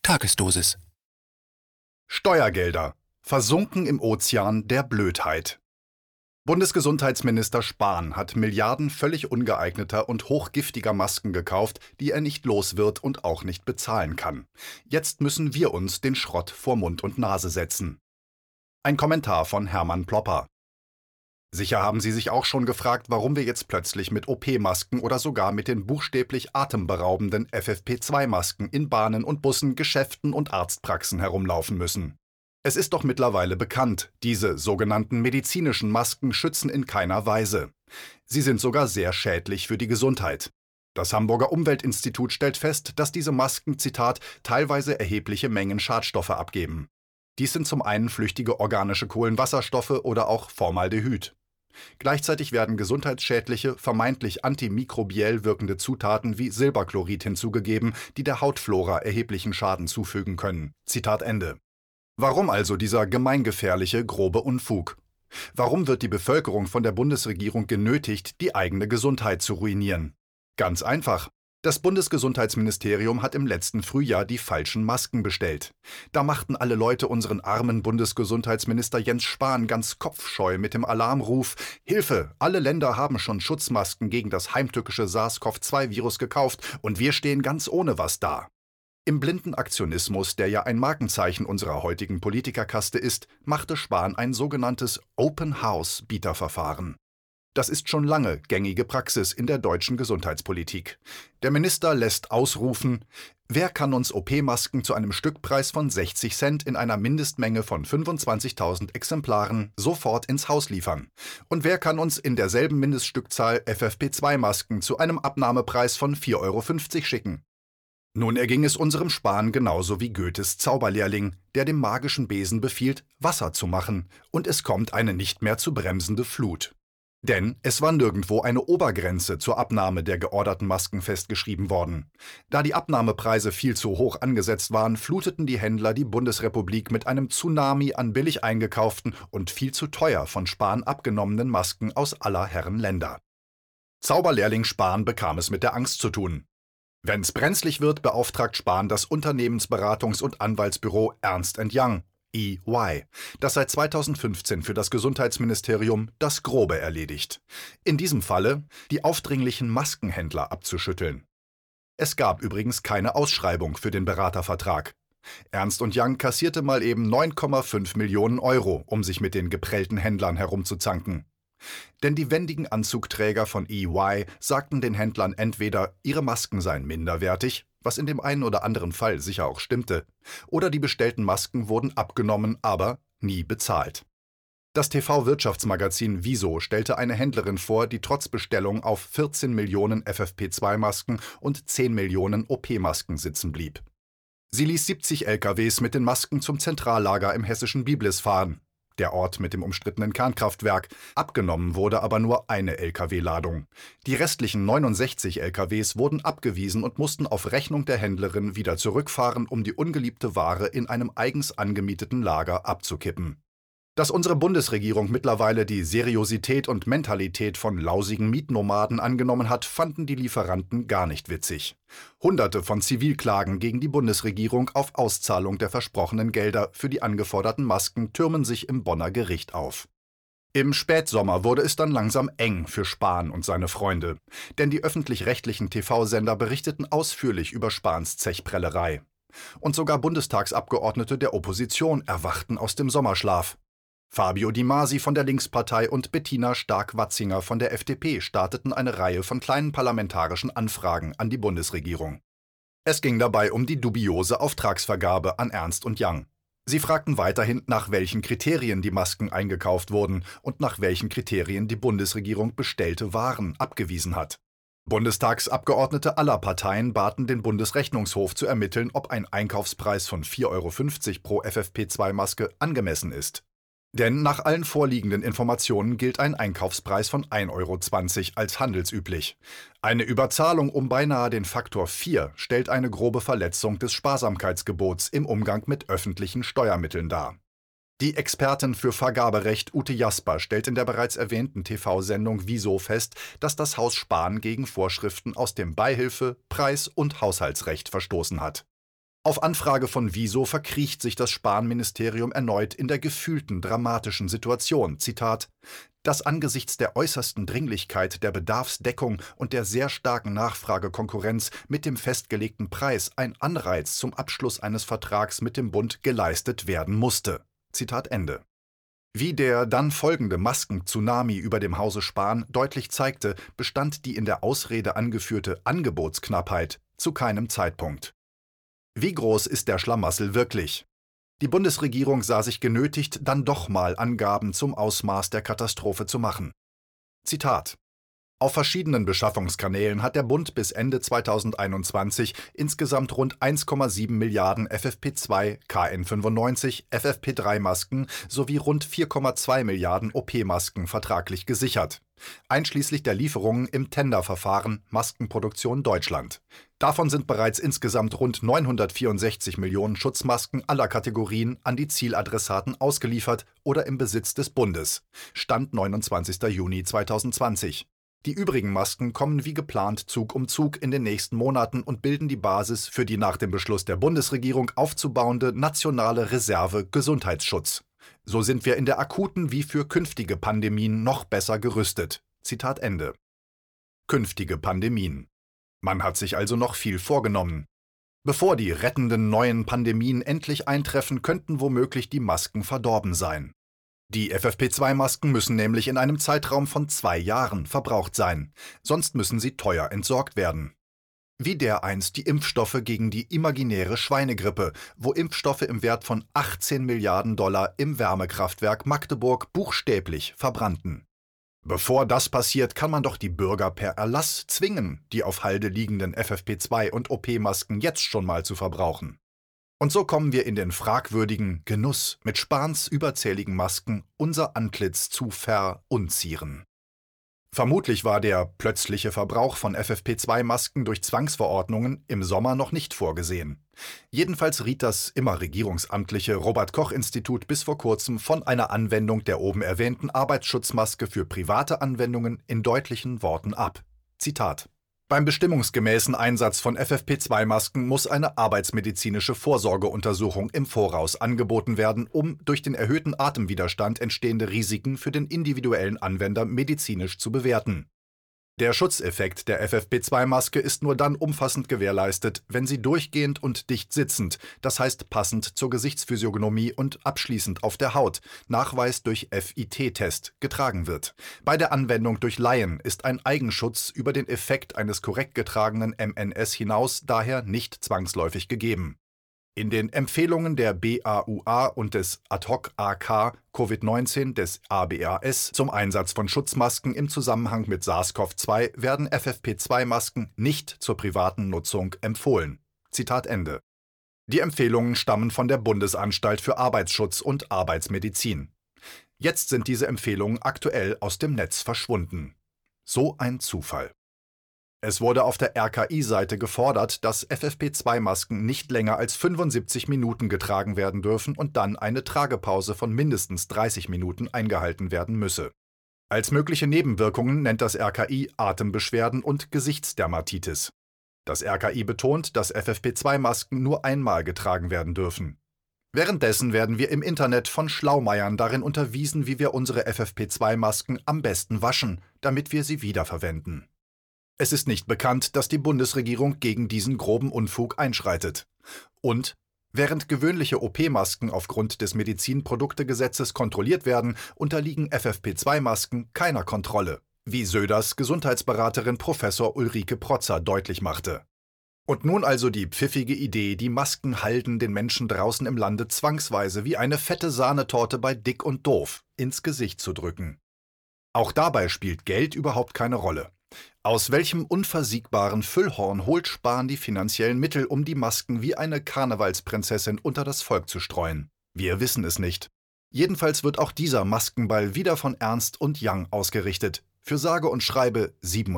Tagesdosis. Steuergelder versunken im Ozean der Blödheit. Bundesgesundheitsminister Spahn hat Milliarden völlig ungeeigneter und hochgiftiger Masken gekauft, die er nicht los wird und auch nicht bezahlen kann. Jetzt müssen wir uns den Schrott vor Mund und Nase setzen. Ein Kommentar von Hermann Plopper. Sicher haben Sie sich auch schon gefragt, warum wir jetzt plötzlich mit OP-Masken oder sogar mit den buchstäblich atemberaubenden FFP2-Masken in Bahnen und Bussen, Geschäften und Arztpraxen herumlaufen müssen. Es ist doch mittlerweile bekannt, diese sogenannten medizinischen Masken schützen in keiner Weise. Sie sind sogar sehr schädlich für die Gesundheit. Das Hamburger Umweltinstitut stellt fest, dass diese Masken, Zitat, teilweise erhebliche Mengen Schadstoffe abgeben. Dies sind zum einen flüchtige organische Kohlenwasserstoffe oder auch Formaldehyd. Gleichzeitig werden gesundheitsschädliche, vermeintlich antimikrobiell wirkende Zutaten wie Silberchlorid hinzugegeben, die der Hautflora erheblichen Schaden zufügen können. Zitat Ende. Warum also dieser gemeingefährliche, grobe Unfug? Warum wird die Bevölkerung von der Bundesregierung genötigt, die eigene Gesundheit zu ruinieren? Ganz einfach. Das Bundesgesundheitsministerium hat im letzten Frühjahr die falschen Masken bestellt. Da machten alle Leute unseren armen Bundesgesundheitsminister Jens Spahn ganz kopfscheu mit dem Alarmruf: Hilfe, alle Länder haben schon Schutzmasken gegen das heimtückische SARS-CoV-2-Virus gekauft und wir stehen ganz ohne was da. Im blinden Aktionismus, der ja ein Markenzeichen unserer heutigen Politikerkaste ist, machte Spahn ein sogenanntes Open-House-Bieterverfahren. Das ist schon lange gängige Praxis in der deutschen Gesundheitspolitik. Der Minister lässt ausrufen: Wer kann uns OP-Masken zu einem Stückpreis von 60 Cent in einer Mindestmenge von 25.000 Exemplaren sofort ins Haus liefern? Und wer kann uns in derselben Mindeststückzahl FFP2-Masken zu einem Abnahmepreis von 4,50 € schicken? Nun erging es unserem Spahn genauso wie Goethes Zauberlehrling, der dem magischen Besen befiehlt, Wasser zu machen, und es kommt eine nicht mehr zu bremsende Flut. Denn es war nirgendwo eine Obergrenze zur Abnahme der georderten Masken festgeschrieben worden. Da die Abnahmepreise viel zu hoch angesetzt waren, fluteten die Händler die Bundesrepublik mit einem Tsunami an billig eingekauften und viel zu teuer von Spahn abgenommenen Masken aus aller Herren Länder. Zauberlehrling Spahn bekam es mit der Angst zu tun. Wenn's brenzlig wird, beauftragt Spahn das Unternehmensberatungs- und Anwaltsbüro Ernst & Young, EY, das seit 2015 für das Gesundheitsministerium das Grobe erledigt. In diesem Falle die aufdringlichen Maskenhändler abzuschütteln. Es gab übrigens keine Ausschreibung für den Beratervertrag. Ernst & Young kassierte mal eben 9,5 Millionen €, um sich mit den geprellten Händlern herumzuzanken. Denn die wendigen Anzugträger von EY sagten den Händlern entweder, ihre Masken seien minderwertig, was in dem einen oder anderen Fall sicher auch stimmte, oder die bestellten Masken wurden abgenommen, aber nie bezahlt. Das TV-Wirtschaftsmagazin Wieso stellte eine Händlerin vor, die trotz Bestellung auf 14 Millionen FFP2-Masken und 10 Millionen OP-Masken sitzen blieb. Sie ließ 70 LKWs mit den Masken zum Zentrallager im hessischen Biblis fahren, der Ort mit dem umstrittenen Kernkraftwerk. Abgenommen wurde aber nur eine LKW-Ladung. Die restlichen 69 LKWs wurden abgewiesen und mussten auf Rechnung der Händlerin wieder zurückfahren, um die ungeliebte Ware in einem eigens angemieteten Lager abzukippen. Dass unsere Bundesregierung mittlerweile die Seriosität und Mentalität von lausigen Mietnomaden angenommen hat, fanden die Lieferanten gar nicht witzig. Hunderte von Zivilklagen gegen die Bundesregierung auf Auszahlung der versprochenen Gelder für die angeforderten Masken türmen sich im Bonner Gericht auf. Im Spätsommer wurde es dann langsam eng für Spahn und seine Freunde, denn die öffentlich-rechtlichen TV-Sender berichteten ausführlich über Spahns Zechprellerei. Und sogar Bundestagsabgeordnete der Opposition erwachten aus dem Sommerschlaf. Fabio Di Masi von der Linkspartei und Bettina Stark-Watzinger von der FDP starteten eine Reihe von kleinen parlamentarischen Anfragen an die Bundesregierung. Es ging dabei um die dubiose Auftragsvergabe an Ernst & Young. Sie fragten weiterhin, nach welchen Kriterien die Masken eingekauft wurden und nach welchen Kriterien die Bundesregierung bestellte Waren abgewiesen hat. Bundestagsabgeordnete aller Parteien baten den Bundesrechnungshof zu ermitteln, ob ein Einkaufspreis von 4,50 € pro FFP2-Maske angemessen ist. Denn nach allen vorliegenden Informationen gilt ein Einkaufspreis von 1,20 € als handelsüblich. Eine Überzahlung um beinahe den Faktor 4 stellt eine grobe Verletzung des Sparsamkeitsgebots im Umgang mit öffentlichen Steuermitteln dar. Die Expertin für Vergaberecht Ute Jasper stellt in der bereits erwähnten TV-Sendung Wieso fest, dass das Haus Spahn gegen Vorschriften aus dem Beihilfe-, Preis- und Haushaltsrecht verstoßen hat. Auf Anfrage von Wieso verkriecht sich das Spahn-Ministerium erneut in der gefühlten dramatischen Situation. Zitat: Dass angesichts der äußersten Dringlichkeit der Bedarfsdeckung und der sehr starken Nachfragekonkurrenz mit dem festgelegten Preis ein Anreiz zum Abschluss eines Vertrags mit dem Bund geleistet werden musste. Zitat Ende. Wie der dann folgende Masken-Tsunami über dem Hause Spahn deutlich zeigte, bestand die in der Ausrede angeführte Angebotsknappheit zu keinem Zeitpunkt. Wie groß ist der Schlamassel wirklich? Die Bundesregierung sah sich genötigt, dann doch mal Angaben zum Ausmaß der Katastrophe zu machen. Zitat: Auf verschiedenen Beschaffungskanälen hat der Bund bis Ende 2021 insgesamt rund 1,7 Milliarden FFP2, KN95, FFP3-Masken sowie rund 4,2 Milliarden OP-Masken vertraglich gesichert, einschließlich der Lieferungen im Tenderverfahren Maskenproduktion Deutschland. Davon sind bereits insgesamt rund 964 Millionen Schutzmasken aller Kategorien an die Zieladressaten ausgeliefert oder im Besitz des Bundes. Stand 29. Juni 2020. Die übrigen Masken kommen wie geplant Zug um Zug in den nächsten Monaten und bilden die Basis für die nach dem Beschluss der Bundesregierung aufzubauende nationale Reserve Gesundheitsschutz. So sind wir in der akuten wie für künftige Pandemien noch besser gerüstet. Zitat Ende. Künftige Pandemien. Man hat sich also noch viel vorgenommen. Bevor die rettenden neuen Pandemien endlich eintreffen, könnten womöglich die Masken verdorben sein. Die FFP2-Masken müssen nämlich in einem Zeitraum von 2 Jahren verbraucht sein, sonst müssen sie teuer entsorgt werden. Wie dereinst die Impfstoffe gegen die imaginäre Schweinegrippe, wo Impfstoffe im Wert von 18 Milliarden Dollar im Wärmekraftwerk Magdeburg buchstäblich verbrannten. Bevor das passiert, kann man doch die Bürger per Erlass zwingen, die auf Halde liegenden FFP2 und OP-Masken jetzt schon mal zu verbrauchen. Und so kommen wir in den fragwürdigen Genuss, mit Spahns überzähligen Masken unser Antlitz zu verunzieren. Vermutlich war der plötzliche Verbrauch von FFP2-Masken durch Zwangsverordnungen im Sommer noch nicht vorgesehen. Jedenfalls riet das immer regierungsamtliche Robert-Koch-Institut bis vor kurzem von einer Anwendung der oben erwähnten Arbeitsschutzmaske für private Anwendungen in deutlichen Worten ab. Zitat: Beim bestimmungsgemäßen Einsatz von FFP2-Masken muss eine arbeitsmedizinische Vorsorgeuntersuchung im Voraus angeboten werden, um durch den erhöhten Atemwiderstand entstehende Risiken für den individuellen Anwender medizinisch zu bewerten. Der Schutzeffekt der FFP2-Maske ist nur dann umfassend gewährleistet, wenn sie durchgehend und dicht sitzend, das heißt passend zur Gesichtsphysiognomie und abschließend auf der Haut, Nachweis durch FIT-Test, getragen wird. Bei der Anwendung durch Laien ist ein Eigenschutz über den Effekt eines korrekt getragenen MNS hinaus daher nicht zwangsläufig gegeben. In den Empfehlungen der BAUA und des Ad-Hoc-AK Covid-19 des ABAS zum Einsatz von Schutzmasken im Zusammenhang mit SARS-CoV-2 werden FFP2-Masken nicht zur privaten Nutzung empfohlen. Zitat Ende. Die Empfehlungen stammen von der Bundesanstalt für Arbeitsschutz und Arbeitsmedizin. Jetzt sind diese Empfehlungen aktuell aus dem Netz verschwunden. So ein Zufall. Es wurde auf der RKI-Seite gefordert, dass FFP2-Masken nicht länger als 75 Minuten getragen werden dürfen und dann eine Tragepause von mindestens 30 Minuten eingehalten werden müsse. Als mögliche Nebenwirkungen nennt das RKI Atembeschwerden und Gesichtsdermatitis. Das RKI betont, dass FFP2-Masken nur einmal getragen werden dürfen. Währenddessen werden wir im Internet von Schlaumeiern darin unterwiesen, wie wir unsere FFP2-Masken am besten waschen, damit wir sie wiederverwenden. Es ist nicht bekannt, dass die Bundesregierung gegen diesen groben Unfug einschreitet. Und während gewöhnliche OP-Masken aufgrund des Medizinproduktegesetzes kontrolliert werden, unterliegen FFP2-Masken keiner Kontrolle, wie Söders Gesundheitsberaterin Professor Ulrike Protzer deutlich machte. Und nun also die pfiffige Idee, die Maskenhalden den Menschen draußen im Lande zwangsweise wie eine fette Sahnetorte bei Dick und Doof ins Gesicht zu drücken. Auch dabei spielt Geld überhaupt keine Rolle. Aus welchem unversiegbaren Füllhorn holt Spahn die finanziellen Mittel, um die Masken wie eine Karnevalsprinzessin unter das Volk zu streuen? Wir wissen es nicht. Jedenfalls wird auch dieser Maskenball wieder von Ernst und Young ausgerichtet, für sage und schreibe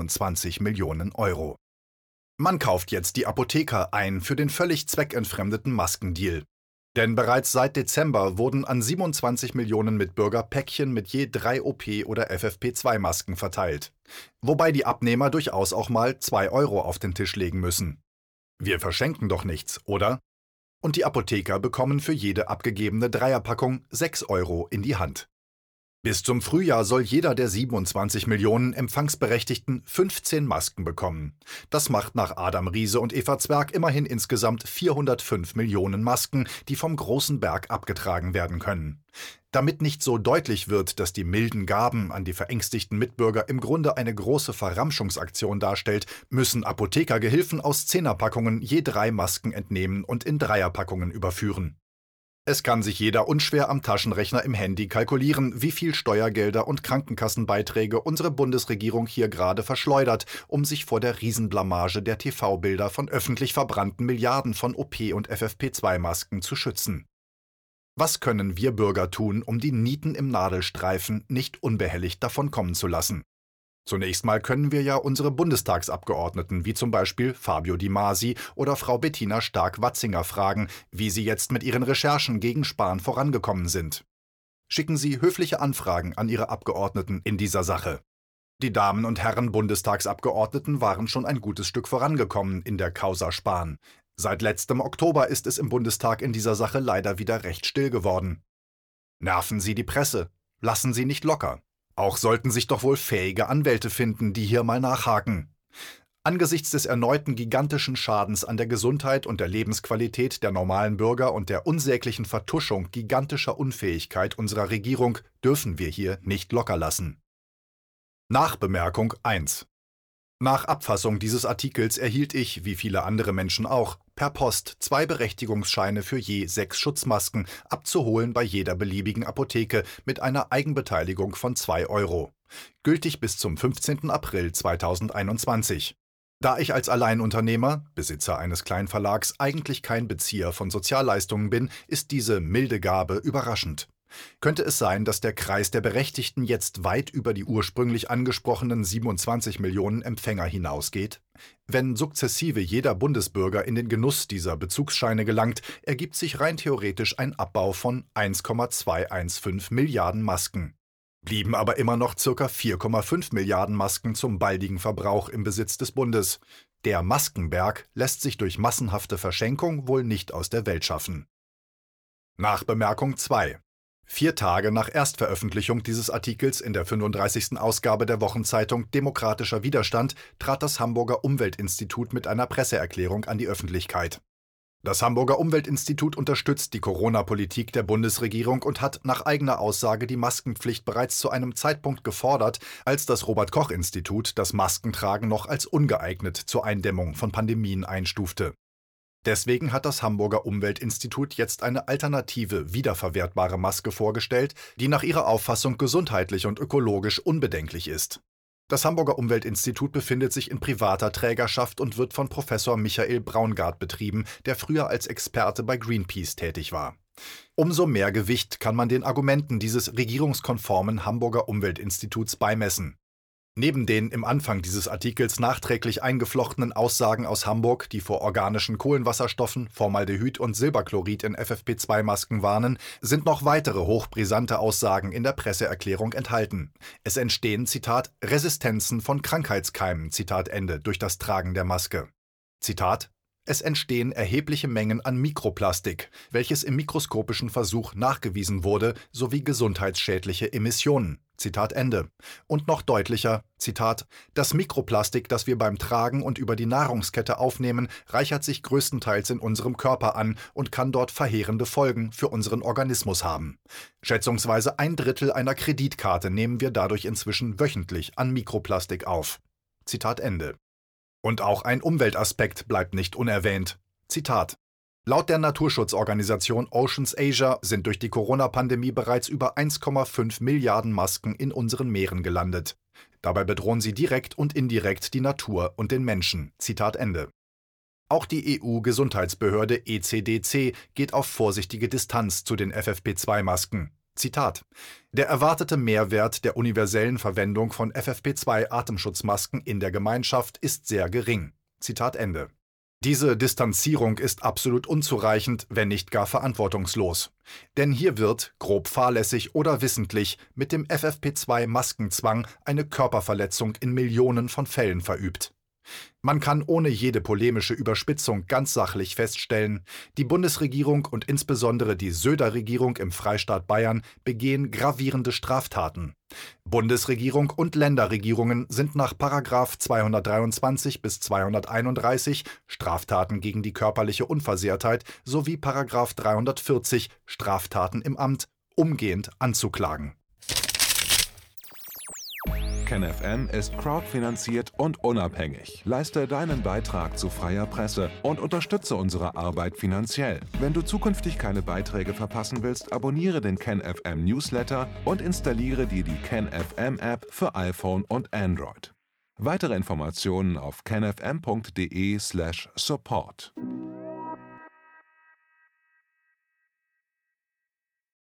27 Millionen Euro. Man kauft jetzt die Apotheker ein für den völlig zweckentfremdeten Maskendeal. Denn bereits seit Dezember wurden an 27 Millionen Mitbürger Päckchen mit je 3 OP- oder FFP2-Masken verteilt. Wobei die Abnehmer durchaus auch mal 2 Euro auf den Tisch legen müssen. Wir verschenken doch nichts, oder? Und die Apotheker bekommen für jede abgegebene Dreierpackung 6 Euro in die Hand. Bis zum Frühjahr soll jeder der 27 Millionen Empfangsberechtigten 15 Masken bekommen. Das macht nach Adam Riese und Eva Zwerg immerhin insgesamt 405 Millionen Masken, die vom großen Berg abgetragen werden können. Damit nicht so deutlich wird, dass die milden Gaben an die verängstigten Mitbürger im Grunde eine große Verramschungsaktion darstellt, müssen Apothekergehilfen aus 10er-Packungen je 3 Masken entnehmen und in Dreierpackungen überführen. Es kann sich jeder unschwer am Taschenrechner im Handy kalkulieren, wie viel Steuergelder und Krankenkassenbeiträge unsere Bundesregierung hier gerade verschleudert, um sich vor der Riesenblamage der TV-Bilder von öffentlich verbrannten Milliarden von OP- und FFP2-Masken zu schützen. Was können wir Bürger tun, um die Nieten im Nadelstreifen nicht unbehelligt davonkommen zu lassen? Zunächst mal können wir ja unsere Bundestagsabgeordneten, wie zum Beispiel Fabio Di Masi oder Frau Bettina Stark-Watzinger, fragen, wie sie jetzt mit ihren Recherchen gegen Spahn vorangekommen sind. Schicken Sie höfliche Anfragen an Ihre Abgeordneten in dieser Sache. Die Damen und Herren Bundestagsabgeordneten waren schon ein gutes Stück vorangekommen in der Causa Spahn. Seit letztem Oktober ist es im Bundestag in dieser Sache leider wieder recht still geworden. Nerven Sie die Presse. Lassen Sie nicht locker. Auch sollten sich doch wohl fähige Anwälte finden, die hier mal nachhaken. Angesichts des erneuten gigantischen Schadens an der Gesundheit und der Lebensqualität der normalen Bürger und der unsäglichen Vertuschung gigantischer Unfähigkeit unserer Regierung dürfen wir hier nicht locker lassen. Nachbemerkung 1. Nach Abfassung dieses Artikels erhielt ich, wie viele andere Menschen auch, per Post 2 Berechtigungsscheine für je 6 Schutzmasken, abzuholen bei jeder beliebigen Apotheke mit einer Eigenbeteiligung von 2 Euro. Gültig bis zum 15. April 2021. Da ich als Alleinunternehmer, Besitzer eines Kleinverlags, eigentlich kein Bezieher von Sozialleistungen bin, ist diese milde Gabe überraschend. Könnte es sein, dass der Kreis der Berechtigten jetzt weit über die ursprünglich angesprochenen 27 Millionen Empfänger hinausgeht? Wenn sukzessive jeder Bundesbürger in den Genuss dieser Bezugsscheine gelangt, ergibt sich rein theoretisch ein Abbau von 1,215 Milliarden Masken. Blieben aber immer noch ca. 4,5 Milliarden Masken zum baldigen Verbrauch im Besitz des Bundes. Der Maskenberg lässt sich durch massenhafte Verschenkung wohl nicht aus der Welt schaffen. Nachbemerkung 2. 4 Tage nach Erstveröffentlichung dieses Artikels in der 35. Ausgabe der Wochenzeitung Demokratischer Widerstand trat das Hamburger Umweltinstitut mit einer Presseerklärung an die Öffentlichkeit. Das Hamburger Umweltinstitut unterstützt die Corona-Politik der Bundesregierung und hat nach eigener Aussage die Maskenpflicht bereits zu einem Zeitpunkt gefordert, als das Robert-Koch-Institut das Maskentragen noch als ungeeignet zur Eindämmung von Pandemien einstufte. Deswegen hat das Hamburger Umweltinstitut jetzt eine alternative, wiederverwertbare Maske vorgestellt, die nach ihrer Auffassung gesundheitlich und ökologisch unbedenklich ist. Das Hamburger Umweltinstitut befindet sich in privater Trägerschaft und wird von Professor Michael Braungart betrieben, der früher als Experte bei Greenpeace tätig war. Umso mehr Gewicht kann man den Argumenten dieses regierungskonformen Hamburger Umweltinstituts beimessen. Neben den im Anfang dieses Artikels nachträglich eingeflochtenen Aussagen aus Hamburg, die vor organischen Kohlenwasserstoffen, Formaldehyd und Silberchlorid in FFP2-Masken warnen, sind noch weitere hochbrisante Aussagen in der Presseerklärung enthalten. Es entstehen, Zitat, Resistenzen von Krankheitskeimen, Zitat Ende, durch das Tragen der Maske. Zitat: Es entstehen erhebliche Mengen an Mikroplastik, welches im mikroskopischen Versuch nachgewiesen wurde, sowie gesundheitsschädliche Emissionen. Zitat Ende. Und noch deutlicher, Zitat: Das Mikroplastik, das wir beim Tragen und über die Nahrungskette aufnehmen, reichert sich größtenteils in unserem Körper an und kann dort verheerende Folgen für unseren Organismus haben. Schätzungsweise 1/3 einer Kreditkarte nehmen wir dadurch inzwischen wöchentlich an Mikroplastik auf. Zitat Ende. Und auch ein Umweltaspekt bleibt nicht unerwähnt. Zitat: Laut der Naturschutzorganisation Oceans Asia sind durch die Corona-Pandemie bereits über 1,5 Milliarden Masken in unseren Meeren gelandet. Dabei bedrohen sie direkt und indirekt die Natur und den Menschen. Zitat Ende. Auch die EU-Gesundheitsbehörde ECDC geht auf vorsichtige Distanz zu den FFP2-Masken. Zitat: Der erwartete Mehrwert der universellen Verwendung von FFP2-Atemschutzmasken in der Gemeinschaft ist sehr gering. Zitat Ende. Diese Distanzierung ist absolut unzureichend, wenn nicht gar verantwortungslos. Denn hier wird, grob fahrlässig oder wissentlich, mit dem FFP2-Maskenzwang eine Körperverletzung in Millionen von Fällen verübt. Man kann ohne jede polemische Überspitzung ganz sachlich feststellen, die Bundesregierung und insbesondere die Söder-Regierung im Freistaat Bayern begehen gravierende Straftaten. Bundesregierung und Länderregierungen sind nach § 223 bis 231 Straftaten gegen die körperliche Unversehrtheit sowie § 340 Straftaten im Amt umgehend anzuklagen. KenFM ist crowdfinanziert und unabhängig. Leiste deinen Beitrag zu freier Presse und unterstütze unsere Arbeit finanziell. Wenn du zukünftig keine Beiträge verpassen willst, abonniere den KenFM Newsletter und installiere dir die KenFM App für iPhone und Android. Weitere Informationen auf kenfm.de/support.